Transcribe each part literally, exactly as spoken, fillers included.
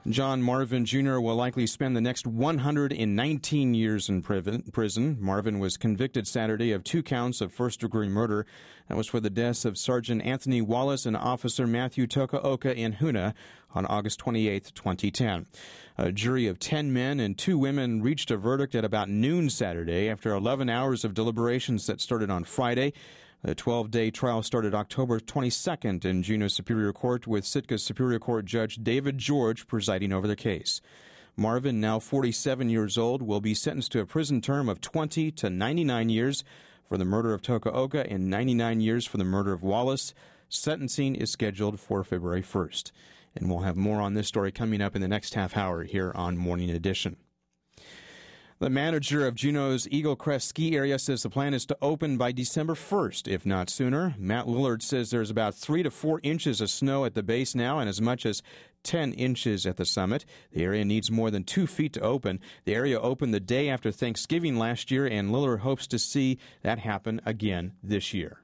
John Marvin Junior will likely spend the next one hundred nineteen years in prison. Marvin was convicted Saturday of two counts of first-degree murder. That was for the deaths of Sergeant Anthony Wallace and Officer Matthew Tokaoka in Huna on August twenty-eighth, twenty ten. A jury of ten men and two women reached a verdict at about noon Saturday after eleven hours of deliberations that started on Friday. The twelve-day trial started October twenty-second in Juneau Superior Court, with Sitka Superior Court Judge David George presiding over the case. Marvin, now forty-seven years old, will be sentenced to a prison term of twenty to ninety-nine years for the murder of Tokaoka and ninety-nine years for the murder of Wallace. Sentencing is scheduled for February first. And we'll have more on this story coming up in the next half hour here on Morning Edition. The manager of Juneau's Eagle Crest ski area says the plan is to open by December first, if not sooner. Matt Lillard says there's about three to four inches of snow at the base now and as much as ten inches at the summit. The area needs more than two feet to open. The area opened the day after Thanksgiving last year, and Lillard hopes to see that happen again this year.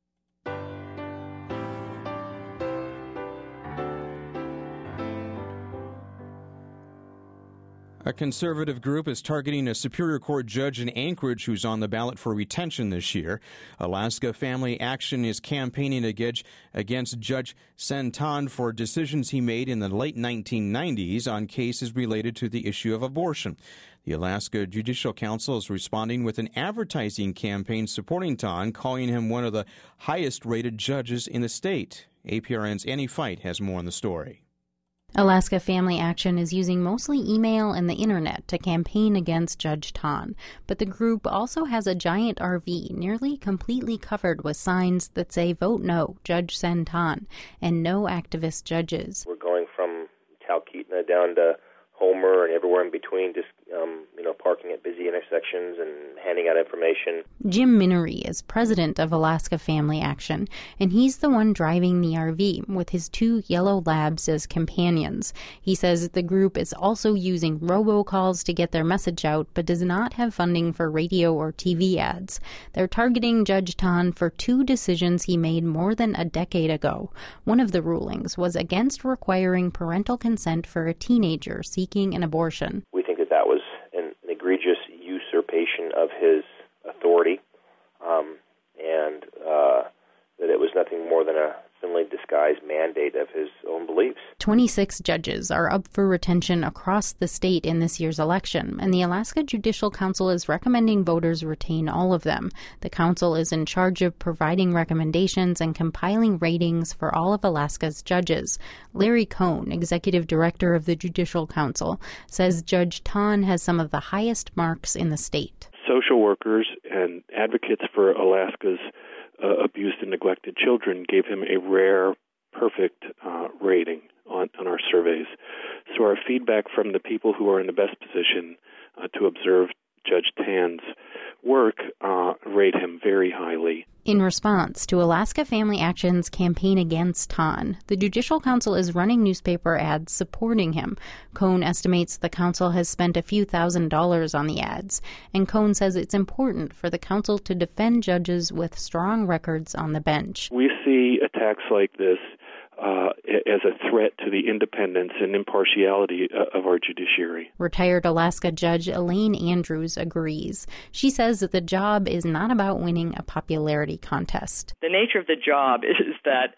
A conservative group is targeting a Superior Court judge in Anchorage who's on the ballot for retention this year. Alaska Family Action is campaigning against Judge Santon for decisions he made in the late nineteen nineties on cases related to the issue of abortion. The Alaska Judicial Council is responding with an advertising campaign supporting Ton, calling him one of the highest-rated judges in the state. A P R N's Annie Fight has more on the story. Alaska Family Action is using mostly email and the internet to campaign against Judge Ton, but the group also has a giant R V nearly completely covered with signs that say "Vote No, Judge Santon," and no activist judges. We're going from Talkeetna down to Homer and everywhere in between, just um, you know, parking at busy intersections and handing out information. Jim Minery is president of Alaska Family Action, and he's the one driving the R V with his two yellow labs as companions. He says the group is also using robocalls to get their message out, but does not have funding for radio or T V ads. They're targeting Judge Ton for two decisions he made more than a decade ago. One of the rulings was against requiring parental consent for a teenager seeking an abortion. We think that that was an egregious usurpation of his authority, um, and uh, that it was nothing more than a thinly disguised mandate of his own beliefs. twenty-six judges are up for retention across the state in this year's election, and the Alaska Judicial Council is recommending voters retain all of them. The council is in charge of providing recommendations and compiling ratings for all of Alaska's judges. Larry Cohn, executive director of the Judicial Council, says Judge Ton has some of the highest marks in the state. Social workers and advocates for Alaska's Uh, abused and neglected children gave him a rare, perfect uh, rating on, on our surveys. So our feedback from the people who are in the best position uh, to observe Judge Tan's work uh, rate him very highly. In response to Alaska Family Action's campaign against Ton, the Judicial Council is running newspaper ads supporting him. Cohn estimates the council has spent a few thousand dollars on the ads, and Cohn says it's important for the council to defend judges with strong records on the bench. We see attacks like this Uh, as a threat to the independence and impartiality uh, of our judiciary. Retired Alaska Judge Elaine Andrews agrees. She says that the job is not about winning a popularity contest. The nature of the job is that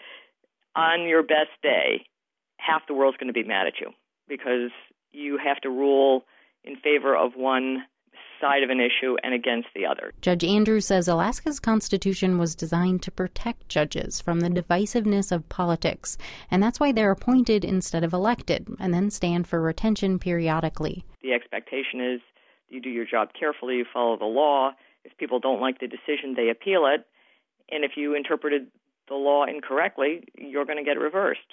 on your best day, half the world's going to be mad at you because you have to rule in favor of one side of an issue and against the other. Judge Andrews says Alaska's Constitution was designed to protect judges from the divisiveness of politics, and that's why they're appointed instead of elected, and then stand for retention periodically. The expectation is you do your job carefully, you follow the law. If people don't like the decision, they appeal it, and if you interpreted the law incorrectly, you're going to get it reversed.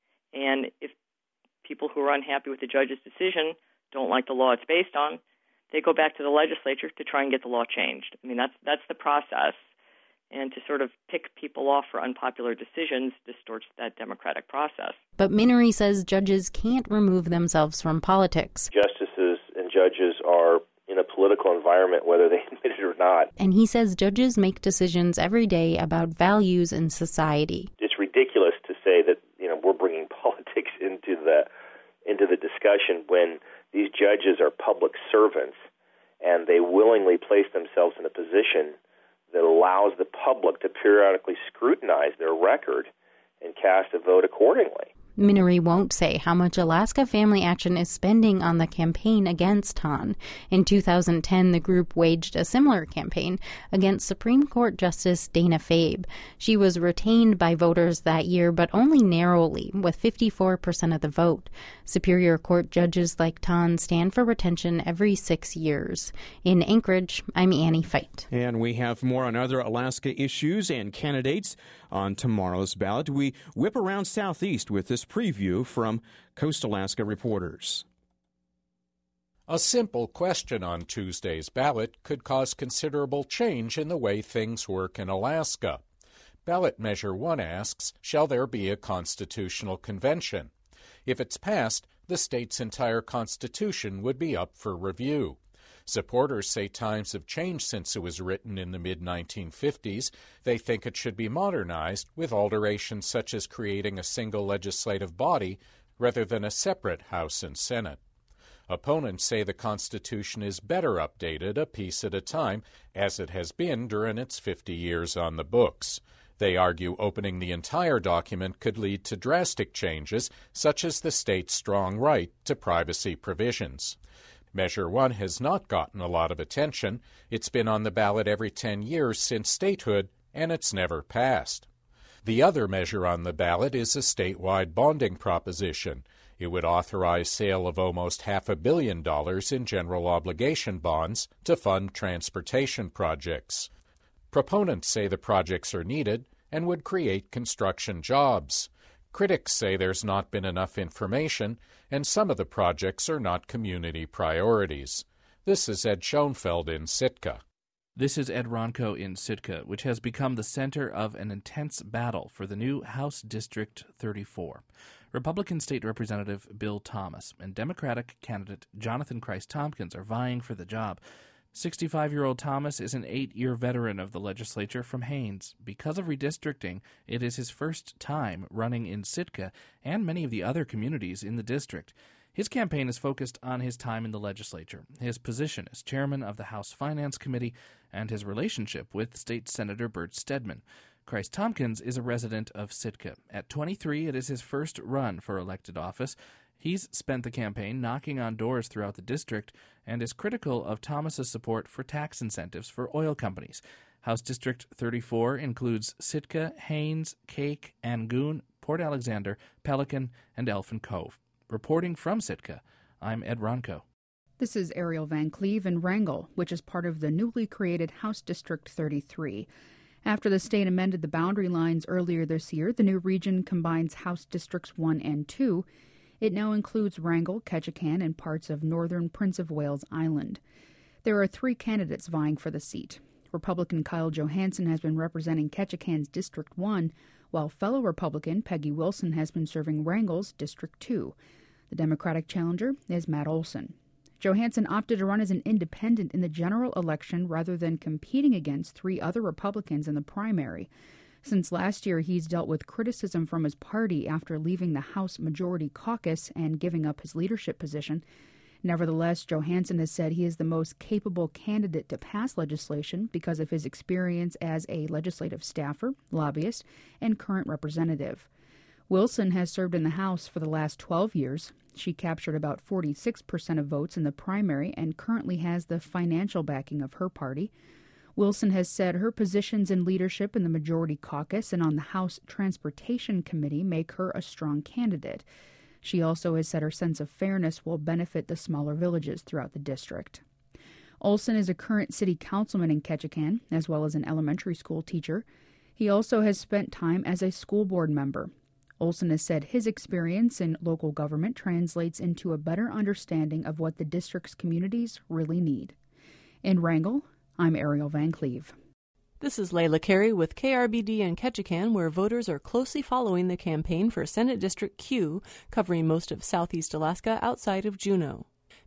And if people who are unhappy with the judge's decision don't like the law it's based on, they go back to the legislature to try and get the law changed. I mean, that's that's the process. And to sort of pick people off for unpopular decisions distorts that democratic process. But Minery says judges can't remove themselves from politics. Justices and judges are in a political environment, whether they admit it or not. And he says judges make decisions every day about values in society. It's ridiculous to say that, you know, we're bringing politics into the into the discussion when these judges are public servants and they willingly place themselves in a position that allows the public to periodically scrutinize their record and cast a vote accordingly. Minnery won't say how much Alaska Family Action is spending on the campaign against Hahn. In two thousand ten, the group waged a similar campaign against Supreme Court Justice Dana Fabe. She was retained by voters that year, but only narrowly, with fifty-four percent of the vote. Superior Court judges like Hahn stand for retention every six years. In Anchorage, I'm Annie Feit. And we have more on other Alaska issues and candidates on tomorrow's ballot. We whip around southeast with this preview from Coast Alaska reporters. A simple question on Tuesday's ballot could cause considerable change in the way things work in Alaska. Ballot Measure one asks, shall there be a constitutional convention? If it's passed, the state's entire constitution would be up for review. Supporters say times have changed since it was written in the mid nineteen fifties. They think it should be modernized with alterations such as creating a single legislative body rather than a separate House and Senate. Opponents say the Constitution is better updated a piece at a time, as it has been during its fifty years on the books. They argue opening the entire document could lead to drastic changes, such as the state's strong right to privacy provisions. Measure one has not gotten a lot of attention. It's been on the ballot every ten years since statehood, and it's never passed. The other measure on the ballot is a statewide bonding proposition. It would authorize sale of almost half a billion dollars in general obligation bonds to fund transportation projects. Proponents say the projects are needed and would create construction jobs. Critics say there's not been enough information, and some of the projects are not community priorities. This is Ed Schoenfeld in Sitka. This is Ed Ronco in Sitka, which has become the center of an intense battle for the new House District thirty-four. Republican State Representative Bill Thomas and Democratic candidate Jonathan Christ-Tompkins are vying for the job. sixty-five-year-old Thomas is an eight-year veteran of the legislature from Haines. Because of redistricting, it is his first time running in Sitka and many of the other communities in the district. His campaign is focused on his time in the legislature, his position as chairman of the House Finance Committee, and his relationship with State Senator Bert Stedman. Christ-Tompkins is a resident of Sitka. At twenty-three, it is his first run for elected office. He's spent the campaign knocking on doors throughout the district and is critical of Thomas's support for tax incentives for oil companies. House District thirty-four includes Sitka, Haines, Cake, Angoon, Port Alexander, Pelican, and Elfin Cove. Reporting from Sitka, I'm Ed Ronco. This is Ariel Van Cleve in Wrangell, which is part of the newly created House District thirty-three. After the state amended the boundary lines earlier this year, the new region combines House Districts one and two. It now includes Wrangell, Ketchikan, and parts of northern Prince of Wales Island. There are three candidates vying for the seat. Republican Kyle Johansson has been representing Ketchikan's District one, while fellow Republican Peggy Wilson has been serving Wrangell's District two. The Democratic challenger is Matt Olson. Johansson opted to run as an independent in the general election rather than competing against three other Republicans in the primary. Since last year, he's dealt with criticism from his party after leaving the House Majority Caucus and giving up his leadership position. Nevertheless, Johansson has said he is the most capable candidate to pass legislation because of his experience as a legislative staffer, lobbyist, and current representative. Wilson has served in the House for the last twelve years. She captured about forty-six percent of votes in the primary and currently has the financial backing of her party. Wilson has said her positions in leadership in the Majority Caucus and on the House Transportation Committee make her a strong candidate. She also has said her sense of fairness will benefit the smaller villages throughout the district. Olson is a current city councilman in Ketchikan, as well as an elementary school teacher. He also has spent time as a school board member. Olson has said his experience in local government translates into a better understanding of what the district's communities really need. In Wrangell, I'm Ariel Van Cleve. This is Layla Carey with K R B D in Ketchikan, where voters are closely following the campaign for Senate District Q, covering most of southeast Alaska outside of Juneau.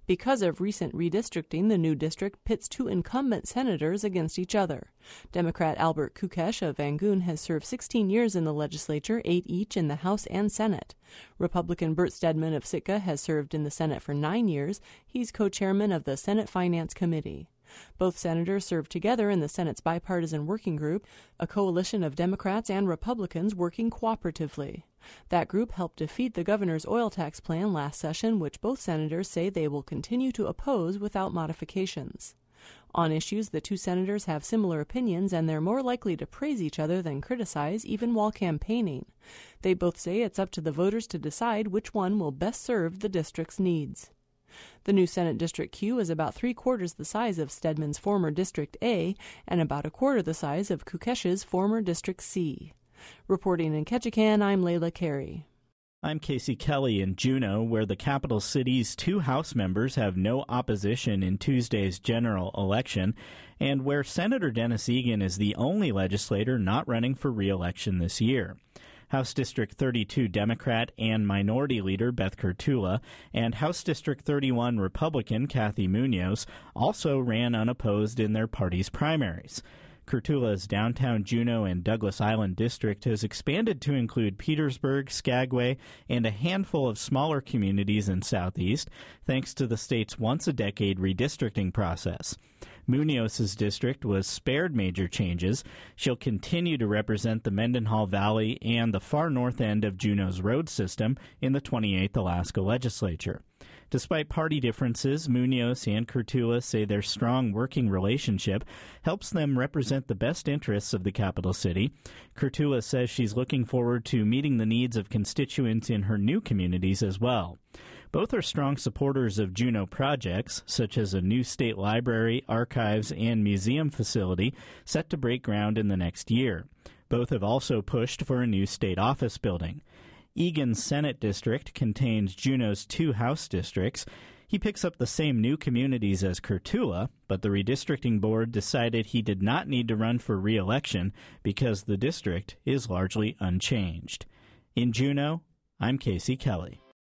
Because of recent redistricting, the new district pits two incumbent senators against each other. Democrat Albert Kukesh of Vangoon has served sixteen years in the legislature, eight each in the House and Senate. Republican Bert Stedman of Sitka has served in the Senate for nine years. He's co-chairman of the Senate Finance Committee. Both senators served together in the Senate's bipartisan working group, a coalition of Democrats and Republicans working cooperatively. That group helped defeat the governor's oil tax plan last session, which both senators say they will continue to oppose without modifications. On issues, the two senators have similar opinions, and they're more likely to praise each other than criticize, even while campaigning. They both say it's up to the voters to decide which one will best serve the district's needs. The new Senate District Q is about three-quarters the size of Stedman's former District A and about a quarter the size of Kukesh's former District C. Reporting in Ketchikan, I'm Layla Carey. I'm Casey Kelly in Juneau, where the capital city's two House members have no opposition in Tuesday's general election, and where Senator Dennis Egan is the only legislator not running for re-election this year. House District thirty-two Democrat and Minority Leader Beth Kurtula and House District thirty-one Republican Kathy Munoz also ran unopposed in their party's primaries. Kurtula's downtown Juneau and Douglas Island district has expanded to include Petersburg, Skagway, and a handful of smaller communities in Southeast, thanks to the state's once-a-decade redistricting process. Munoz's district was spared major changes. She'll continue to represent the Mendenhall Valley and the far north end of Juneau's road system in the twenty-eighth Alaska Legislature. Despite party differences, Munoz and Kurtula say their strong working relationship helps them represent the best interests of the capital city. Kurtula says she's looking forward to meeting the needs of constituents in her new communities as well. Both are strong supporters of Juneau projects, such as a new state library, archives, and museum facility set to break ground in the next year. Both have also pushed for a new state office building. Egan's Senate district contains Juneau's two House districts. He picks up the same new communities as Kurtula, but the redistricting board decided he did not need to run for re-election because the district is largely unchanged. In Juneau, I'm Casey Kelly.